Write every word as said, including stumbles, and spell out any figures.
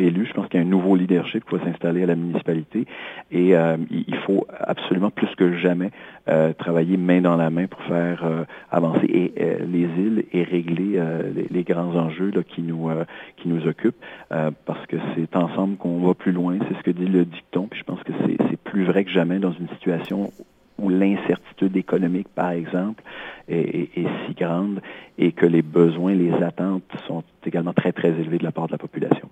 élu. Je pense qu'il y a un nouveau leadership qui va s'installer à la municipalité et euh, il faut absolument plus que jamais euh, travailler main dans la main pour faire euh, avancer et, euh, les îles et régler euh, les, les grands enjeux là, qui nous euh, qui nous occupent euh, parce que c'est ensemble qu'on va plus loin. C'est ce que dit le dicton. Puis je pense que c'est, c'est plus vrai que jamais dans une situation où l'incertitude économique, par exemple, est, est, est si grande et que les besoins, les attentes sont également très, très élevés de la part de la population.